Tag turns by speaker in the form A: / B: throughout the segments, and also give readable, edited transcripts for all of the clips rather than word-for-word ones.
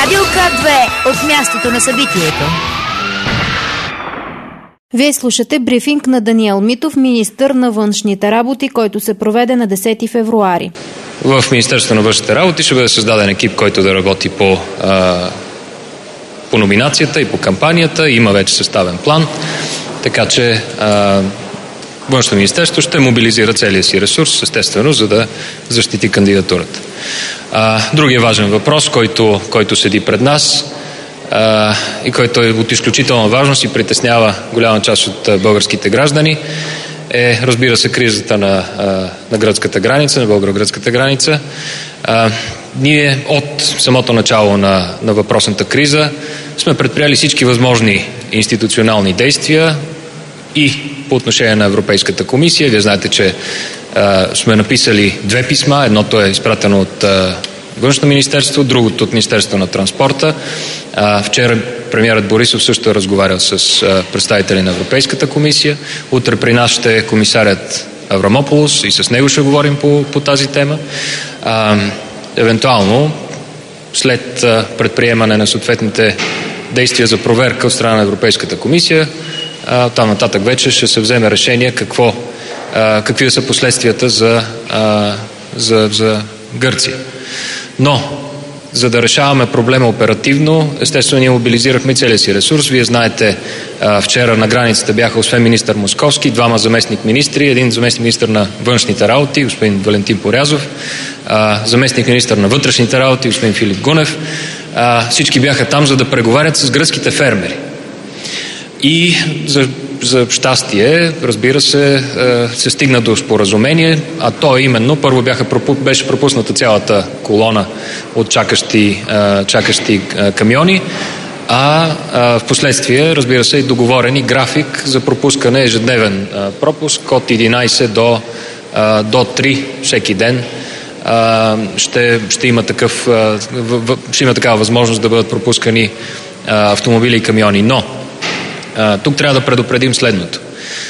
A: Радио К2 от мястото на събитието.
B: Вие слушате брифинг на Даниел Митов, министър на външните работи, който се проведе на 10 февруари.
C: В Министерството на външните работи ще бъде създаден екип, който да работи по номинацията и по кампанията. Има вече съставен план, така че Външно министерство ще мобилизира целия си ресурс, естествено, за да защити кандидатурата. Другия важен въпрос, който седи пред нас и който е от изключителна важност и притеснява голяма част от българските граждани, е, разбира се, кризата на гръцката граница, на българо-гръцката граница. Ние от самото начало на въпросната криза сме предприели всички възможни институционални действия и по отношение на Европейската комисия. Вие знаете, че сме написали 2 писма. Едното е изпратено от Външно министерство, другото от Министерство на транспорта. Вчера премиерът Борисов също е разговарял с представители на Европейската комисия. Утре при нас ще е комисарят Аврамополос и с него ще говорим по тази тема. Евентуално, след предприемане на съответните действия за проверка от страна на Европейската комисия, там нататък вече ще се вземе решение какви са последствията за Гърция. Но, за да решаваме проблема оперативно, естествено ние мобилизирахме целия си ресурс. Вие знаете, вчера на границата бяха освен министър Московски, 2 заместник-министри, един заместник-министър на външните работи, господин Валентин Порязов, заместник-министър на вътрешните работи, господин Филип Гунев. Всички бяха там, за да преговарят с гръцките фермери. И за щастие, разбира се, се стигна до споразумение, а то именно, първо беше пропусната цялата колона от чакащи камиони, в последствие, разбира се, и договорен график за пропускане, ежедневен пропуск от 11 до 3 всеки ден. Ще има такава възможност да бъдат пропускани автомобили и камиони. Но тук трябва да предупредим следното.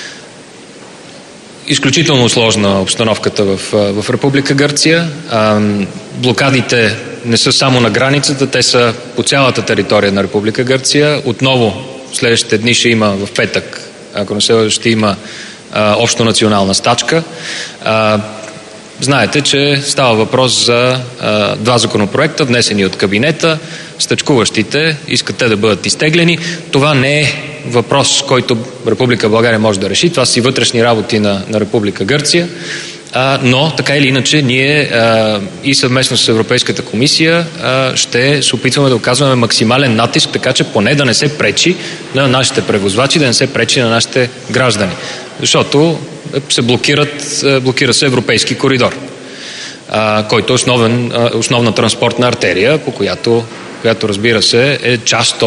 C: Изключително сложна обстановката в Република Гърция. Блокадите не са само на границата, те са по цялата територия на Република Гърция. Отново следващите дни ще има в петък, ако не се лъжа, ще има общонационална стачка. Знаете, че става въпрос за 2 законопроекта, внесени от кабинета. Стачкуващите искат те да бъдат изтеглени. Това не е въпрос, който Република България може да реши. Това са и вътрешни работи на Република Гърция. Но, така или иначе, ние и съвместно с Европейската комисия ще се опитваме да оказваме максимален натиск, така че поне да не се пречи на нашите превозвачи, да не се пречи на нашите граждани. Защото се блокира се европейски коридор, който е основна транспортна артерия, по която разбира се е част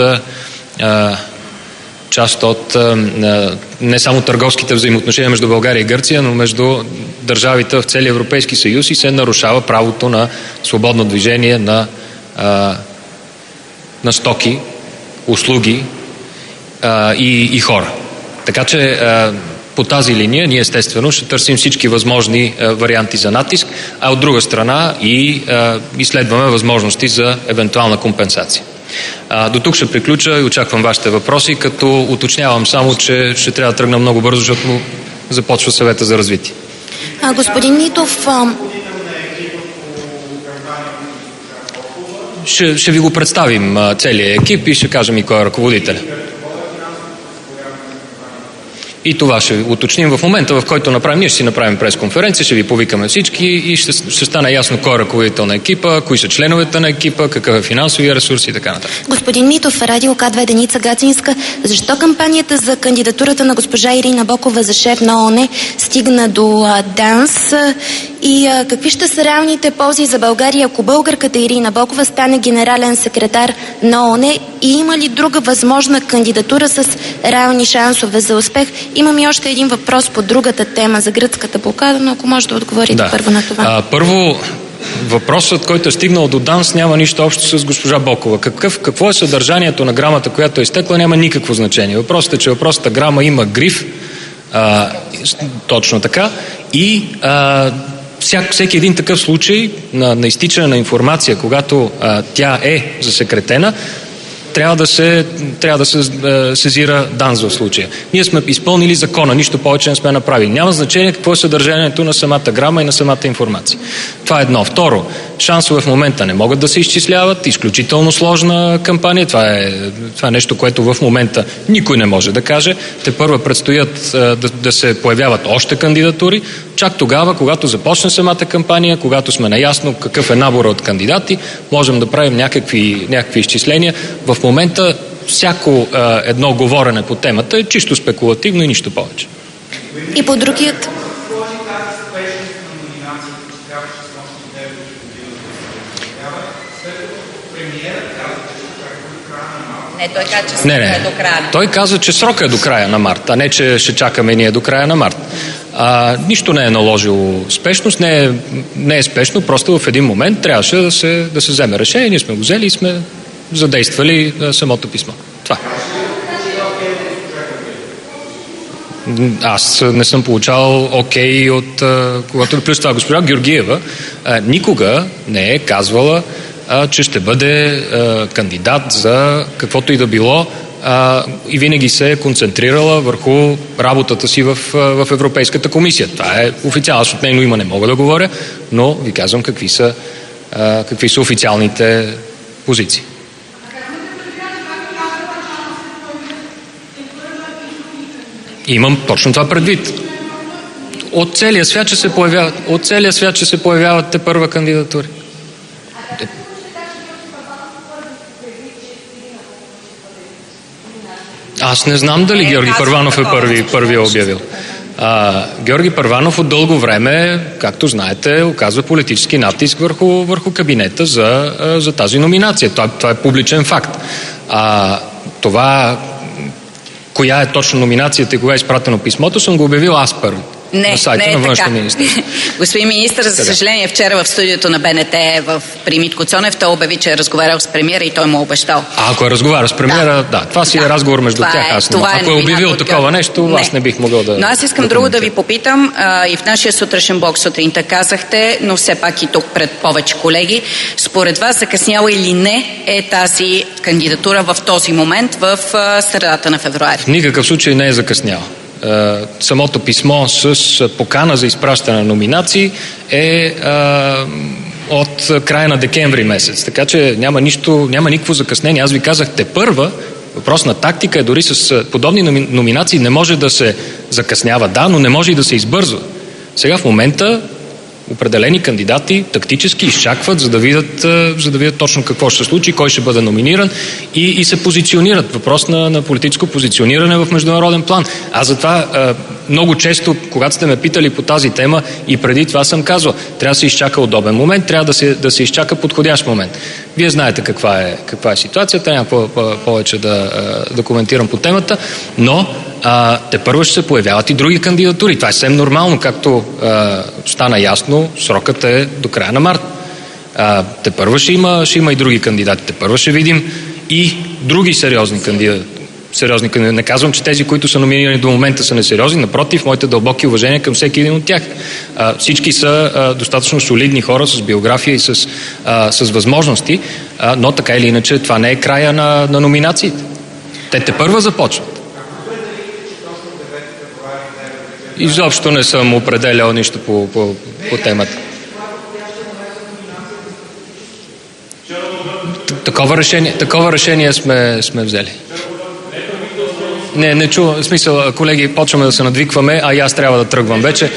C: от не само търговските взаимоотношения между България и Гърция, но между държавите в целия Европейски съюз и се нарушава правото на свободно движение на стоки, услуги и хора. Така че по тази линия ние естествено ще търсим всички възможни варианти за натиск, а от друга страна и изследваме възможности за евентуална компенсация. До тук ще приключа и очаквам вашите въпроси, като уточнявам само, че ще трябва да тръгна много бързо, защото започва съвета за развитие.
D: Господин Митов,
C: ще ви го представим целият екип и ще кажем и кой е ръководителя. И това ще уточним в момента, в който ние ще си направим пресконференция, ще ви повикаме всички и ще стане ясно кой е ръководител на екипа, кои са членовете на екипа, какъв е финансовия ресурс и така нататък.
D: Господин Митов, Радио К2, Деница Гацинска. Защо кампанията за кандидатурата на госпожа Ирина Бокова за шеф на ООН стигна до ДАНС и какви ще са реалните ползи за България, ако българката Ирина Бокова стане генерален секретар на ООН, и има ли друга възможна кандидатура с реални шансове за успех? Имам и още един въпрос по другата тема за гръцката блокада, но ако може да отговорите първо на това. Първо,
C: въпросът, който е стигнал до ДАНС, няма нищо общо с госпожа Бокова. Какво е съдържанието на грамата, която е изтекла, няма никакво значение. Въпросът е, че въпросната грама има гриф, точно така, и всеки един такъв случай на изтичане на информация, когато тя е засекретена, трябва да се сезира ДАНС в случая. Ние сме изпълнили закона, нищо повече не сме направили. Няма значение какво е съдържанието на самата грама и на самата информация. Това е едно. Второ, шансове в момента не могат да се изчисляват. Изключително сложна кампания. Това е нещо, което в момента никой не може да каже. Тепърва предстоят да се появяват още кандидатури. Чак тогава, когато започне самата кампания, когато сме наясно какъв е набора от кандидати, можем да правим някакви изчисления. В момента всяко едно говорене по темата е чисто спекулативно и нищо повече.
D: И по другият...
A: Той каза, че срока е до края.
C: Той каза, че срока е до края на март, а не, че ще чакаме ние до края на март. Нищо не е наложило спешност, не е спешно, просто в един момент трябваше да се вземе решение. Ние сме го взели и сме задействали самото писмо. Това. Аз не съм получавал окей от когато плюс това госпожа Георгиева никога не е казвала, че ще бъде кандидат за каквото и да било и винаги се е концентрирала върху работата си в Европейската комисия. Това е официално. Аз от нейно име не мога да говоря, но ви казвам какви са официалните позиции. Имам точно това предвид. От целия свят, че се появяват те първа кандидатури. Аз не знам дали Георги Първанов е първи обявил. Георги Първанов от дълго време, както знаете, оказва политически натиск върху кабинета за тази номинация. Това е публичен факт. Това, коя е точно номинацията и кога е изпратено писмото, съм го обявил аз първи. На сайта на външния министър.
A: Господин министър, за съжаление, вчера в студиото на БНТ при Митко Цонев той обяви, че е разговарял с премиера и той му обещал.
C: Ако е разговарял с премиера, това си е разговор между тях. Ако е обявил такова нещо, аз не бих могъл да...
A: Но аз искам друго да ви попитам. И в нашия сутрешен блок сутринта казахте, но все пак и тук пред повече колеги, според вас закъсняла или не е тази кандидатура в този момент в средата на февруари?
C: В никакъв случай не е закъсняла. Самото писмо с покана за изпращане на номинации е от края на декември месец. Така че няма никакво закъснение. Аз ви казах, тепърва въпрос на тактика е, дори с подобни номинации не може да се закъснява, но не може и да се избързва. Сега в момента определени кандидати тактически изчакват, за да видят точно какво ще се случи, кой ще бъде номиниран и се позиционират. Въпрос на политическо позициониране в международен план. Аз затова много често, когато сте ме питали по тази тема и преди това съм казвал, трябва да се изчака удобен момент, трябва да се изчака подходящ момент. Вие знаете каква е ситуацията, няма повече да коментирам по темата, но тепърва ще се появяват и други кандидатури. Това е съвсем нормално, както стана ясно, срокът е до края на март. Тепърва ще има и други кандидати. Тепърва ще видим и други сериозни кандидати. Не казвам, че тези, които са номинирани до момента, са несериозни. Напротив, моите дълбоки уважения към всеки един от тях. Всички са достатъчно солидни хора с биография и с възможности, но така или иначе това не е края на номинациите. Те тепърва започват. Изобщо не съм определял нищо по темата. Такова решение сме взели. Не чувам. В смисъл, колеги, почваме да се надвикваме, а и аз трябва да тръгвам вече.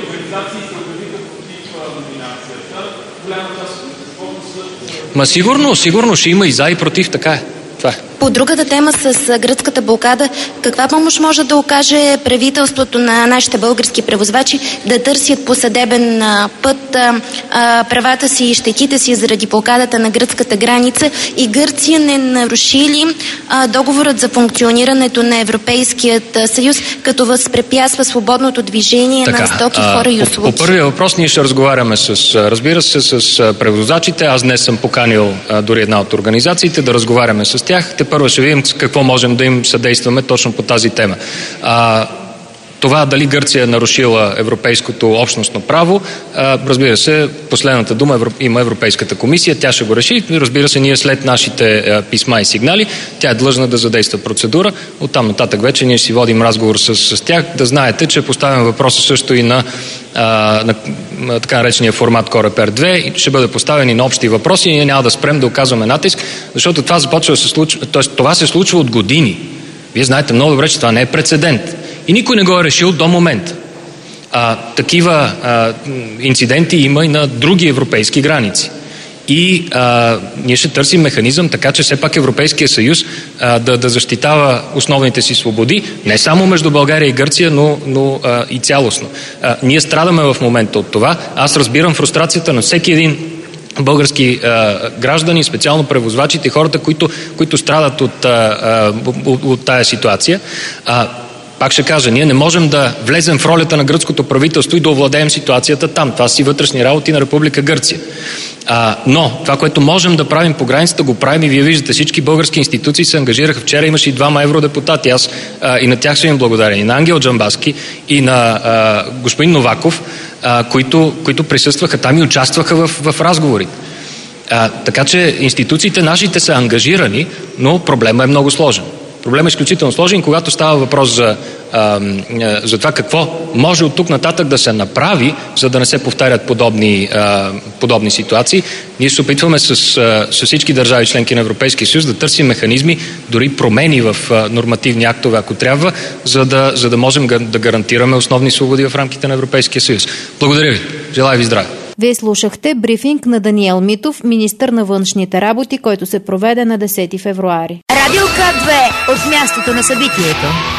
C: Сигурно ще има и за и против, така е. Това е.
D: По другата тема с гръцката блокада, каква помощ може да окаже правителството на нашите български превозвачи да търсят по съдебен път правата си и щетите си заради блокадата на гръцката граница, и Гърция не наруши ли договорът за функционирането на Европейският съюз, като възпрепятства свободното движение на стоки, хора и услуги?
C: По първия въпрос ние ще разговаряме разбира се, с превозвачите. Аз днес съм поканил дори една от организациите да разговаряме с тях. Първо ще видим какво можем да им съдействаме точно по тази тема. Това дали Гърция е нарушила европейското общностно право, разбира се, последната дума има Европейската комисия, тя ще го реши. Разбира се, ние след нашите писма и сигнали, тя е длъжна да задейства процедура. Оттам нататък вече ние си водим разговор с тях. Да знаете, че поставям въпроса също и на така наречения формат Корепер 2 и ще бъде поставени на общи въпроси и ние няма да спрем да оказваме натиск, защото това започва да се случва, т.е. това се случва от години. Вие знаете много добре, че това не е прецедент. И никой не го е решил до момента. Такива инциденти има и на други европейски граници. И ние ще търсим механизъм, така че все пак Европейския съюз да защитава основните си свободи, не само между България и Гърция, но и цялостно. Ние страдаме в момента от това. Аз разбирам фрустрацията на всеки един български граждани, специално превозвачите, хората, които страдат от тая ситуация. Пак ще кажа, ние не можем да влезем в ролята на гръцкото правителство и да овладеем ситуацията там. Това си вътрешни работи на Република Гърция. Но това, което можем да правим по границата, го правим и вие виждате, всички български институции се ангажираха. Вчера имаше и 2 евродепутати. Аз и на тях съм им благодарен. И на Ангел Джамбазки, и на господин Новаков, които присъстваха там и участваха в разговорите. Така че институциите нашите са ангажирани, но проблемът е много сложен. Проблемът е изключително сложен, когато става въпрос за това какво може от тук нататък да се направи, за да не се повтарят подобни ситуации. Ние се опитваме с всички държави членки на Европейския съюз да търсим механизми, дори промени в нормативни актове, ако трябва, за да можем да гарантираме основни свободи в рамките на Европейския съюз. Благодаря ви. Желая ви здраве.
B: Вие слушахте брифинг на Даниел Митов, министър на външните работи, който се проведе на 10 февруари.
E: Радио К2 от мястото на събитието.